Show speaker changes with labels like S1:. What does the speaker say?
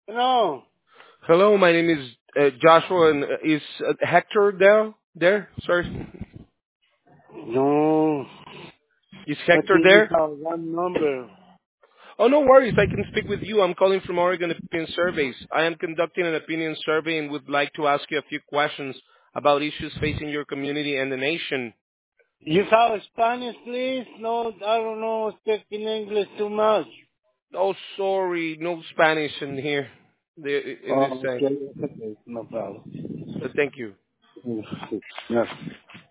S1: No,
S2: Hello, my name is Joshua, and is Hector there? There, sorry,
S1: no.
S2: is
S1: I
S2: Hector
S1: think you
S2: there?
S1: have one number.
S2: Oh, no worries, I can speak with you. I'm calling from Oregon Opinion Surveys. I am conducting an opinion survey and would like to ask you a few questions about issues facing your community and the nation.
S1: You have Spanish, please? No, I don't know speaking English too much.
S2: Oh, sorry, no Spanish in here, in this
S1: Oh,
S2: thing.
S1: okay, okay, no problem.
S2: Thank you.
S1: Yeah.